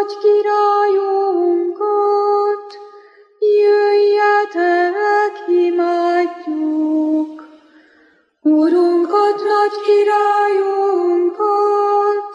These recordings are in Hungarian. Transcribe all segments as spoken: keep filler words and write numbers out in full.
nagy királyunkat, jöjjetek, imádjuk. Urunkat, nagy királyunkat,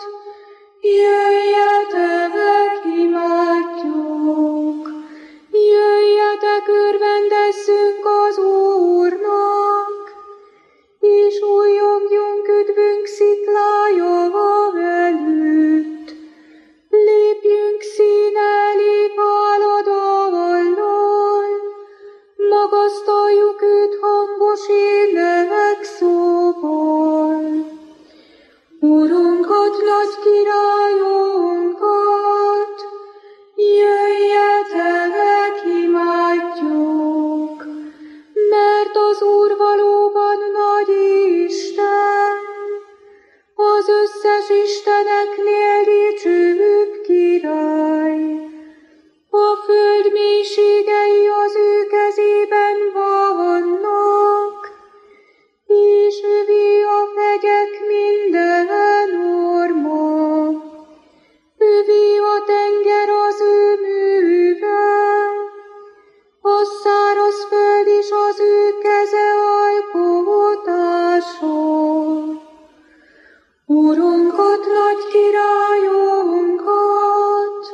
jöjjetek, imádjuk. Jöjjetek, örvendezzünk az Úrnak, és újjongjunk üdvünk sziklája előtt. Lépjünk szín elé háladallal, magasztaljuk őt hangos énekszóval. Urunkat, nagy királyunkat, jöjjetek, imádjuk, mert az Úr valóban nagy Isten, az összes isteneknél dicsőbb király. A föld mélységei az ő kezében vannak, és övé a hegyek minden orma. Övé a tenger az ő műve, a száraz föld is az ő keze alkotása. Urunkat, nagy királyunkat,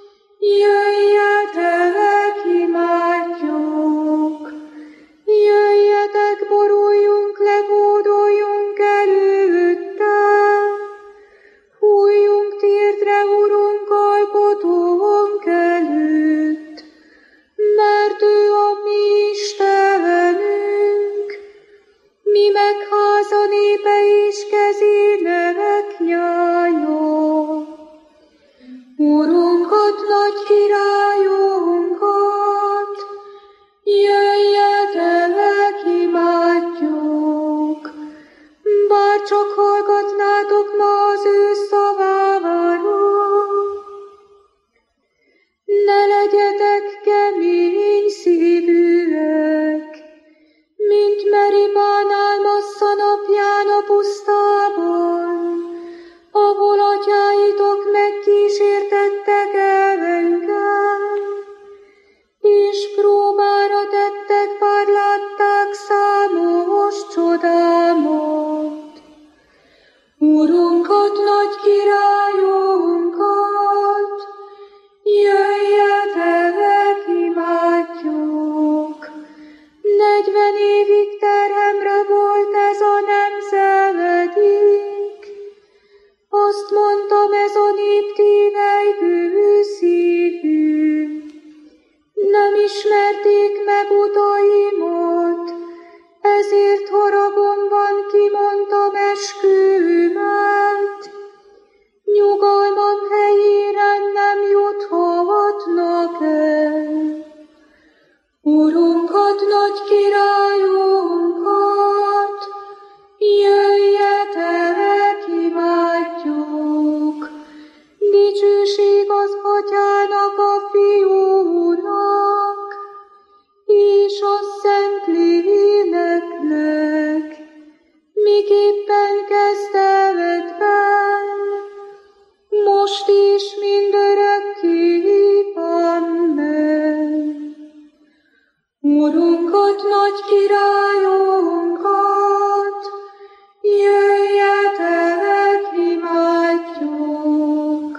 jöjjetek, imádjuk. Jöjjetek, boruljunk le, hódoljunk előtte. Fújjunk térdre, Urunk, alkotónk előtt, mert ő a mi Istenünk, mi megháza népe és kezének nyája. Urunkat, nagy királyunkat, jöjjetek, imádjuk. Bár csak hallgatnátok ma az ő szavára, ne legyetek kemény szívűek, mint Meribán Álmassza napján a pusztában, ahol atyáitok megkísértettek engem, és próbára tettek, bár látták számos csodámat. Urunkat, nagy királyunkat, jöjjetek, imádjuk. Negyven évig terhemre volt ez a nemzedik, azt mondtam, ez a nép tényleg hű szívű. Nem ismerték meg utaimat, ezért haragomban kimondtam eskümet. Nyugalmam helyére nem juthatnak el. Urunkat, nagy királyunkat, jöjjetek, imádjuk. Dicsőség az Atyának, a Fiúnak, és a Szentléleknek, miképpen kezdetben, most is mindörökké. Amen. Urunkat, nagy királyunkat, jöjjetek, imádjuk.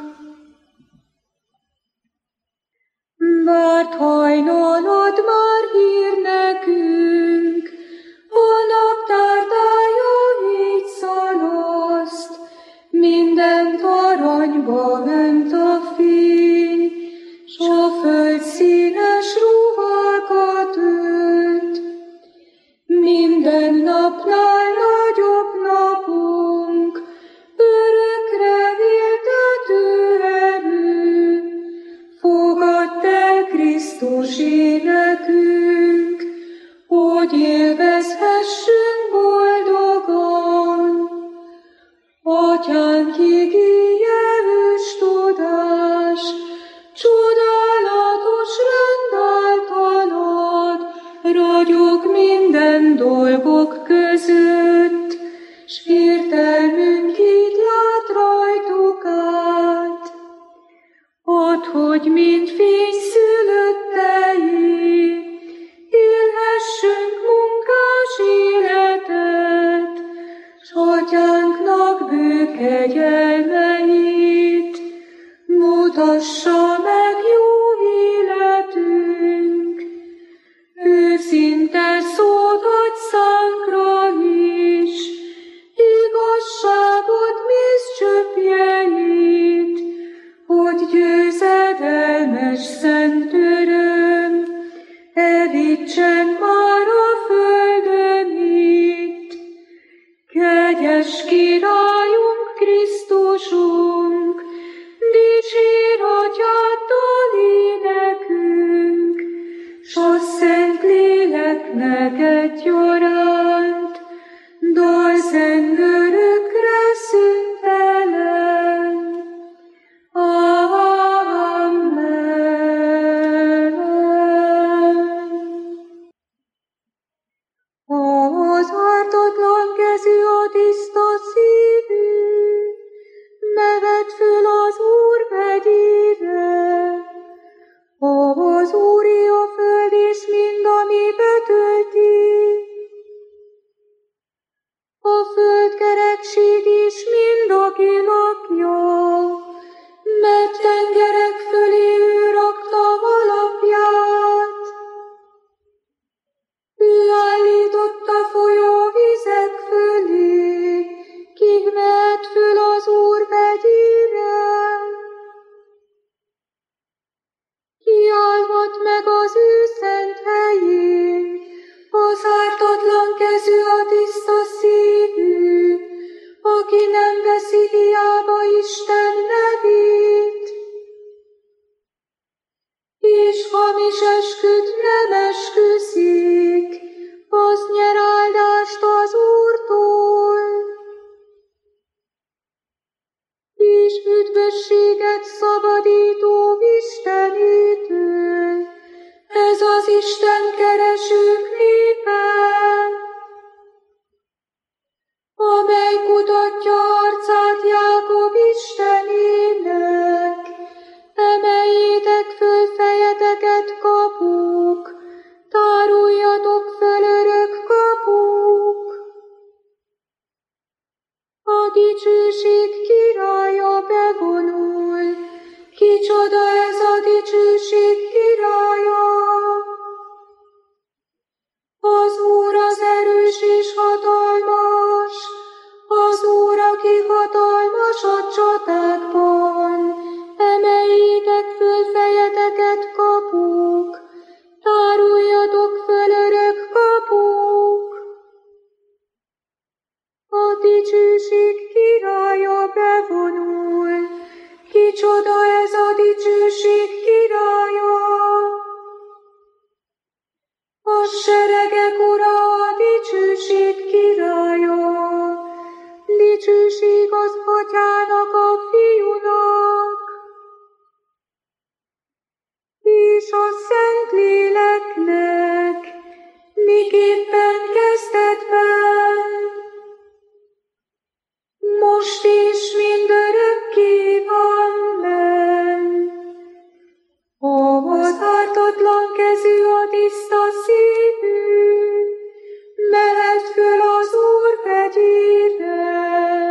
Várt hajnalad már hír nekünk, a naptárdája így szalaszt, mindent aranyba önt a fény, s a föld színes ruhákat ölt. Minden napnál nagyobb napunk, örökre éltető erő, fogadd el Krisztus énekünk, hogy élvezhessünk boldogan. Atyánk igéje ős tudás, csodálatos rend általad, ragyog minden dolgok között, s értelmünk így lát rajtuk át. A hogy mind fényszülöttei, élhessünk munkás életet, s atyánknak bő kegyelmeit, mutassa meg jó életünk. Őszinte szót adj szánkra is, igazságot mész csöpjeit, hogy győzedelmes szent öröm evítsen már a földön itt. Kegyes Királyunk, Krisztusunk, dicsér Atyáddal énekünk, s a Szentléleknek egyaránt, dal zengörökre szüntelen. Amen. Az ártatlan kezű, a tiszta szívű, neved föl az Úr megyére. Az Úré a föld és mind, ami betölti, a földkerekség is mind, aki lakja, mert tengerek fölé ő rakta alapját. Ő állította folyóvizek fölé, kik mehet föl az Úr megyére. Ki állhat meg az ő szent helyén, az ártatlan kezű, a tiszta szívű, aki nem veszi hiába Isten nevét, és hamis esküt nem esküszik, az nyer áldást az Úrtól, és üdvösséget szabadító Istenétől. Ez az Isten keresők népe, amely kutatja arcát Jákob Istenének. Emeljétek föl fejeteket, kapuk, táruljatok föl, örök kapuk. A dicsőség királya bevonul, kicsoda ez a dicsőség királya? Az Úr az erős és hatalmas, az Úr, aki hatalmas a csatákban. Emeljétek föl fejeteket, kapuk, táruljatok föl, örök kapuk. A dicsőség királya bevonul, kicsoda ez a dicsőség királya? A seregek ura, a dicsőség királya, dicsőség az Atyának, a Fiúnak, és a Szentléleknek, miképpen kezdetben, most és mindörökké. Amen. Az ártatlan kezű, a tiszta szívű, mehet föl az Úr megyére.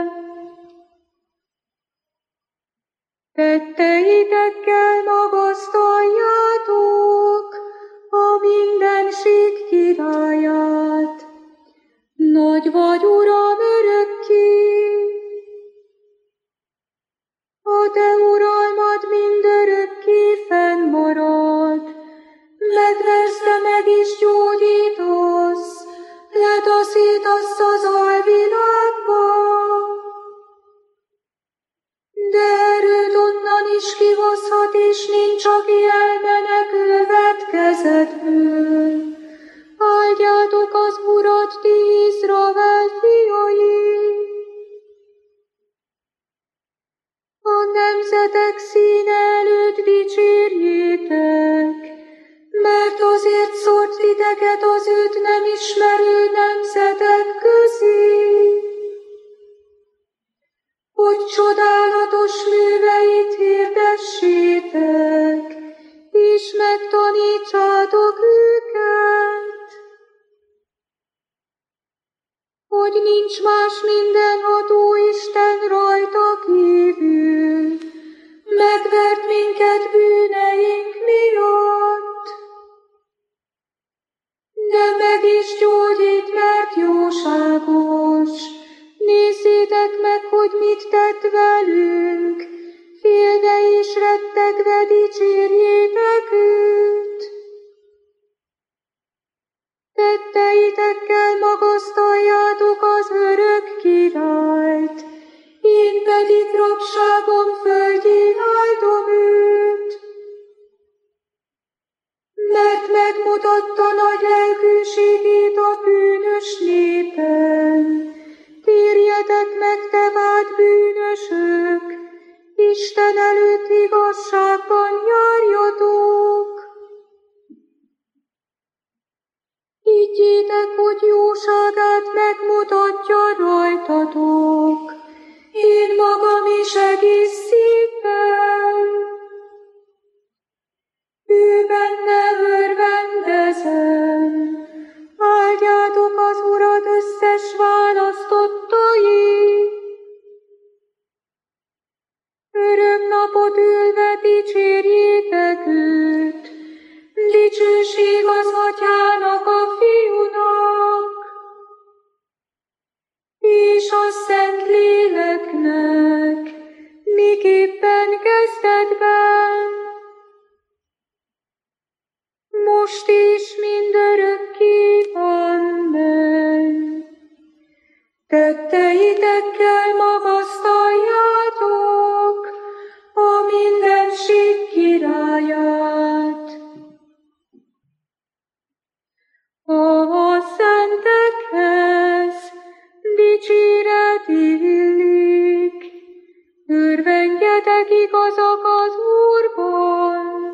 Tetteitekkel magasztaljátok a mindenség királyát. Nagy vagy, Uram, örökké, a te uralmad mindörökké fennmarad, megversz, de meg is gyógyítasz, letaszítasz az alvilágba. De erőd onnan is kihozhat, és nincs, aki elmenekül vetkezetből. Áldjátok az Urat, ti Izrael fiai! A nemzetek színe előtt dicsérjétek, mert azért szórt titeket az őt nem ismerő nemzetek közé, hogy csodálatos műveit hirdessétek. megtanítsátok őket, hogy nincs más mindenható Isten rajta kívül, megvert minket bűneink miatt, de meg is gyógyít, mert jóságos. Nézzétek meg, hogy mit tett velünk, félve és rettegve dicsérjétek őt. Tetteitekkel magasztaljátok az örök királyt, én pedig rabságom földjén áldom őt. Mert megmutatta nagy lelkűségét a bűnös népen. Térjetek meg, te vált bűnösök, Isten előtt igazságban járjatok. Higgyétek, hogy jóságát megmutatja rajtatok, én magam is egész szívvel. Ő benne örvendezem, áldjátok az Urat összes választottai. Örök napot ülve dicsérjétek őt, dicsőség az Atyának, a Fiúnak, és a Szentléleknek, miképpen kezdetben, most is mindörökké. Amen. Tetteitekkel magasztaljátok a mindenség királyát. A szentekhez dicséret illik, örvendjetek igazak az Úrban.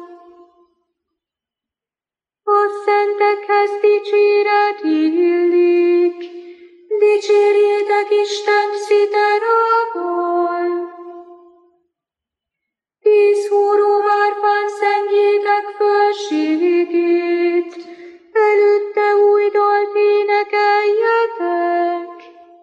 A szentekhez dicséret illik, dicsérjétek Isten sziterával. Tíz húró hárfán szentjétek fölségét, előtte új dalt énekeljetek.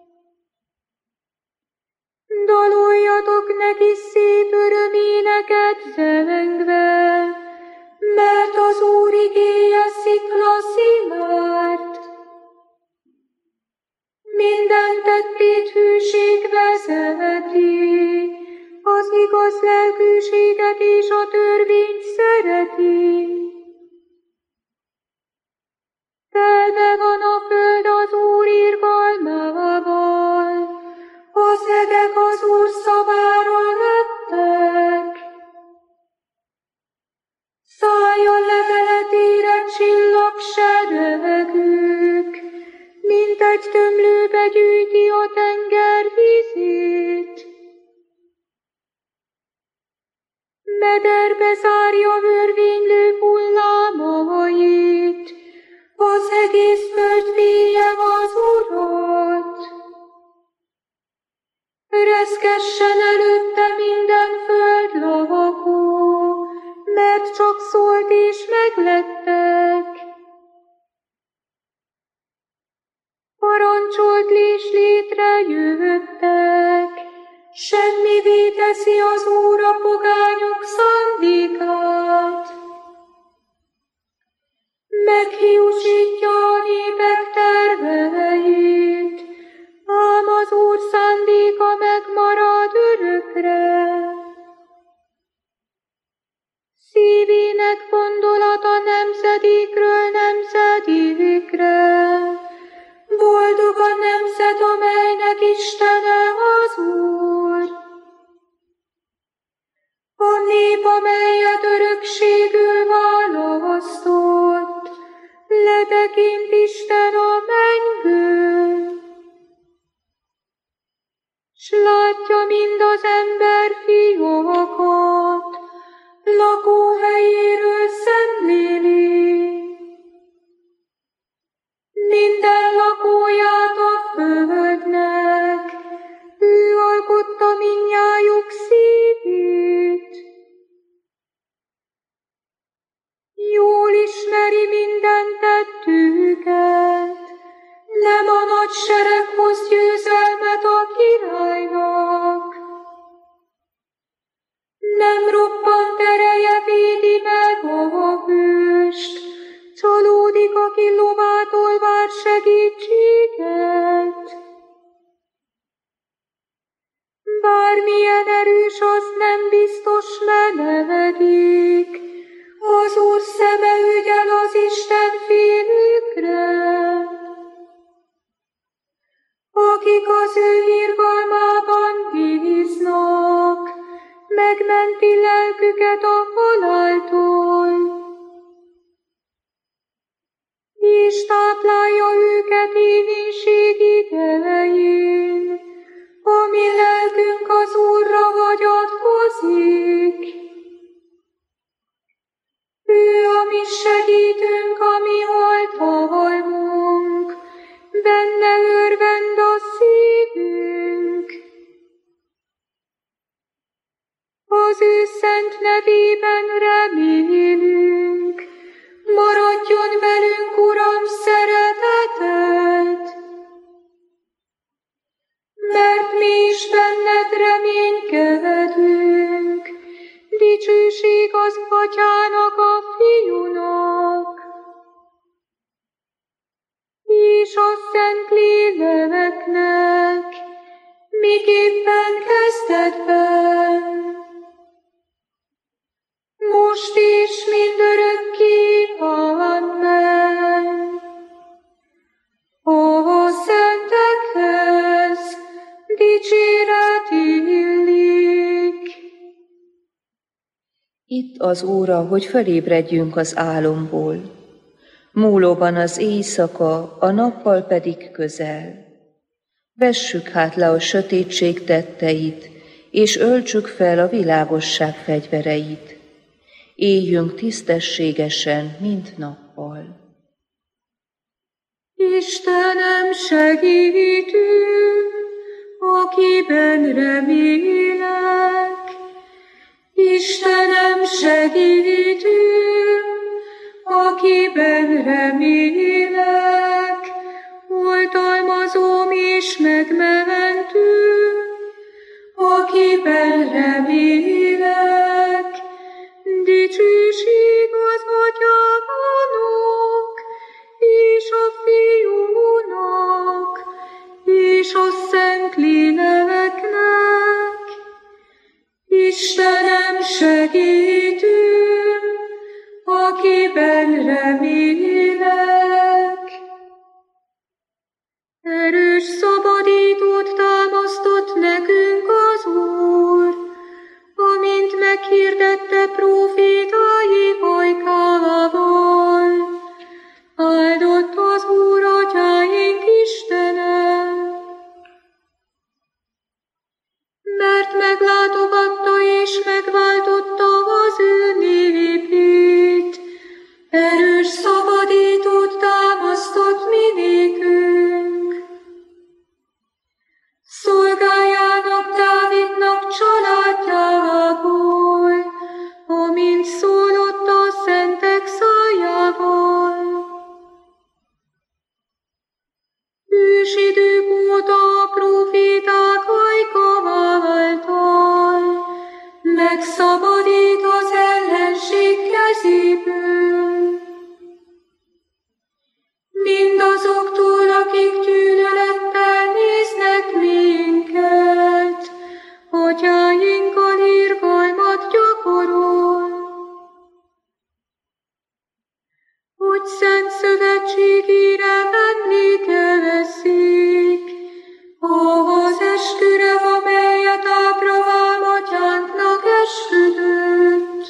Daloljatok neki szép öröméneket zengve, mert az Úr igéje szikla szilárd. Minden tettét hűség vezeti, az igaz lelkűséget és a törvényt szereti. Telve van a föld az Úr irgalmával, a szegek az Úr szavára lettek. Szálljon leveletére csillagseregük, mint egy tömlőbe gyűjti a tenger vízét. Mederbe zárja vörvénylő hullámait, az egész föld félje az Urat. Reszkessen előtte minden föld lakó, mert csak szólt és meglettek. Parancsolt és létrejöttek, semmivé teszi az Úr a pogányok szándékát. Meghiúsítja a népek terveit, ám az Úr szándéka megmarad örökre. Szívének gondolata nemzedékről nemzedékre, boldog a nemzet, amelynek Istene az Úr. A nép, amelyet örökségül választott, letekint Isten a mennyből, s látja mind az ember fiókat, lakóhelyéről szemléli. ismeri minden tettünket. Nem a nagy sereg hoz győzelmet a királynak. Nem roppant ereje védi meg a hőst, csalódik, aki lovától vár segítséget. Bármilyen erős, az nem biztos menedék, az Úr szeme ügyel az Isten félőkre. Akik az ő irgalmában bíznak, megmenti lelküket a haláltól, és táplálja őket éhínségig elején. A mi lelkünk az Úrra hagyatkozik. Ő a mi segítőnk, a mi oltalmunk, benne örvend a szívünk. Az ő szent nevében remélünk, maradjon velünk, Uram, szereteted, mert mi is benned reménykedünk. Dicsőség az Atyának, a Fiúnak, és a Szent Léleknek, miképpen kezdetben, most is mindörökké. Amen. A szentekhez dicséret illik. Itt az óra, hogy fölébredjünk az álomból. Múlóban az éjszaka, a nappal pedig közel. Vessük hát le a sötétség tetteit, és öltsük fel a világosság fegyvereit. Éljünk tisztességesen, mint nappal. Istenem, segítünk, akiben remélek. Istenem, segítünk, akiben remélek. Oltalmazóm és megmentőm, akiben remélek. Dicsőség az Atyának, és a Fiúnak, és a Szent Léleknek. Istenem, segítőm, akiben remélek. Erős szabadítót támasztott nekünk az Úr, amint meghirdette prófétái ajkával. Áldott az Úr, atyáink Istene, mert meglátogatta és megváltotta az ő népét. Erős szabadítót támasztott mi nékünk. Szolgájának, Dávidnak családjából, amint szólott a szentek szájával. Ősidők óta a próféták ajka által megszabadít az ellenség kezéből. Mindazoktól, akik gyűlölettel néznek minket, atyáinkkal irgalmat gyakorol. Hogy szent szövetségére emlékezzék, az esküre, amelyet Ábrahám atyánknak esküdött,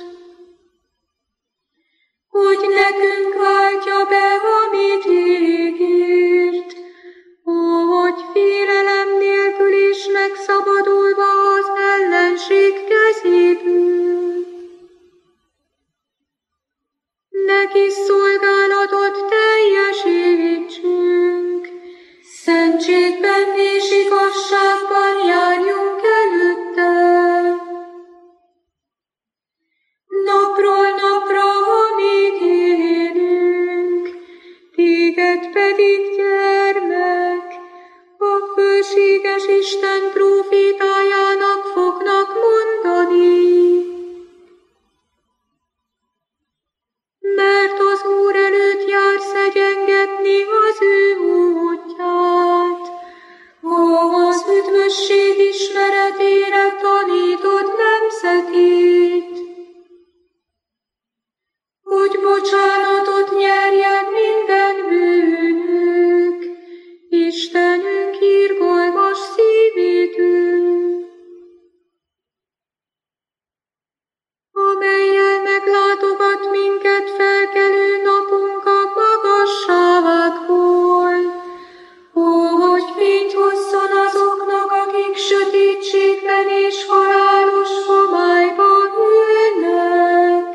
hogy nekünk váltja be, amit ígért, hogy félelem nélkül is megszabadulva az ellenség kezéből. Neki szolgálatot teljesítsünk, szentségben és igazságban járjunk előtte. Napról napra, amíg élünk, bocsánatot nyerjen minden bűnük, Istenünk irgalmas szívét ő, amellyel meglátogat minket felkelő napunk a magasságból. Ó, hogy fényt hozzon azoknak, akik sötétségben és halálos homályban ülnek.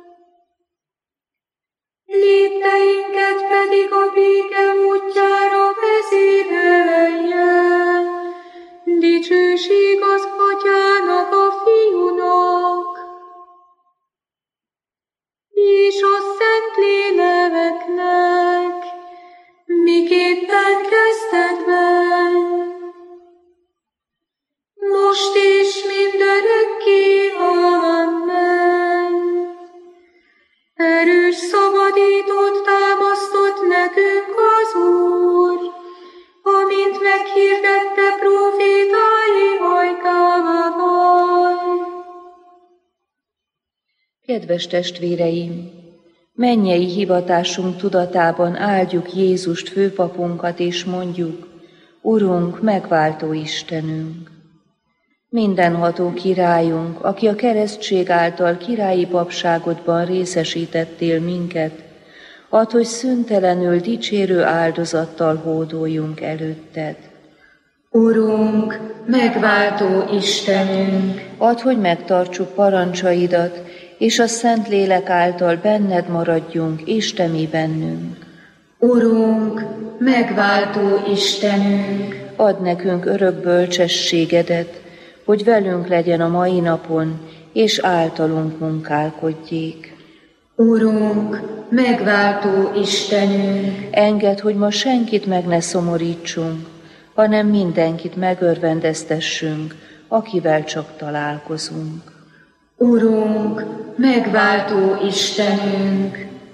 Lépteinket pedig a béke útjára vezérelje. Dicsőség az Atyának, a Fiúnak, és a Szentléleknek, miképpen kezdetben, most és mindörökké. Amen. Erős szabadítót támasztott nekünk az Úr, amint meghirdette prófétái ajkával. Kedves testvéreim, mennyei hivatásunk tudatában áldjuk Jézust főpapunkat, és mondjuk: Urunk, megváltó Istenünk! Mindenható királyunk, aki a keresztség által királyi papságodban részesítettél minket, add, hogy szüntelenül dicsérő áldozattal hódoljunk előtted. Urunk, megváltó Istenünk! Add, hogy megtartsuk parancsaidat, és a Szentlélek által benned maradjunk, és te mi bennünk. Urunk, megváltó Istenünk! Add nekünk örök bölcsességedet, hogy velünk legyen a mai napon, és általunk munkálkodjék. Urunk, megváltó Istenünk! Engedd, hogy ma senkit meg ne szomorítsunk, hanem mindenkit megörvendeztessünk, akivel csak találkozunk. Urunk, megváltó Istenünk!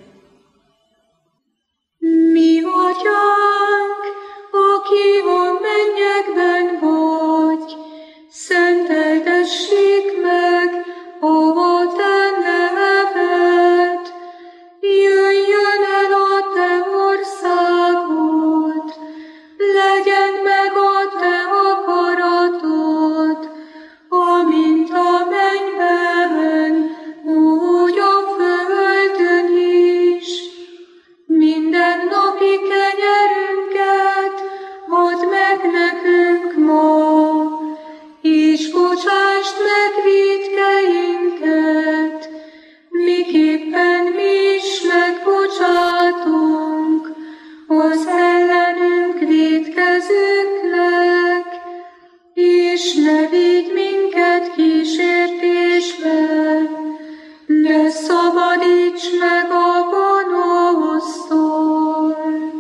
Mi Atyánk, aki a mennyekben vagy, szenteltessék meg a te neved, jöjjön el a te országod, legyen meg a te akaratod, amint a mennyben, úgy a földön is. Minden napi kenyerünket add meg nekünk ma, és bocsásd meg vétkeinket, miképpen mi is megbocsátunk az ellenünk vétkezőknek, és ne vigy minket kísértésbe, de szabadíts meg a gonosztól.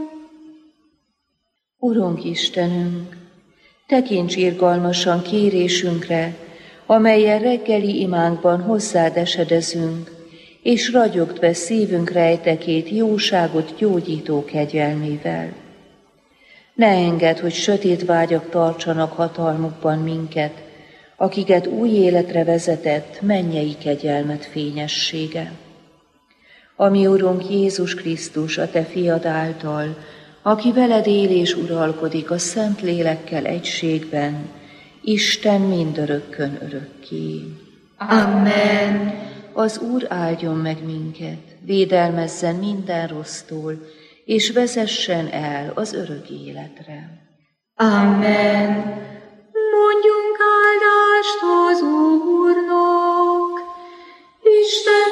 Urunk Istenünk, tekints irgalmasan kérésünkre, amellyel reggeli imánkban hozzád esedezünk, és ragyogd be szívünk rejtekét jóságot gyógyító kegyelmével. Ne engedd, hogy sötét vágyak tartsanak hatalmukban minket, akiket új életre vezetett mennyei kegyelmet fényessége. Ami Urunk Jézus Krisztus, a te fiad által, aki veled él és uralkodik a Szent Lélekkel egységben, Isten mindörökkön örökké. Amen. Az Úr áldjon meg minket, védelmezzen minden rossztól, és vezessen el az örök életre. Amen. Mondjunk áldást az Úrnak, Isten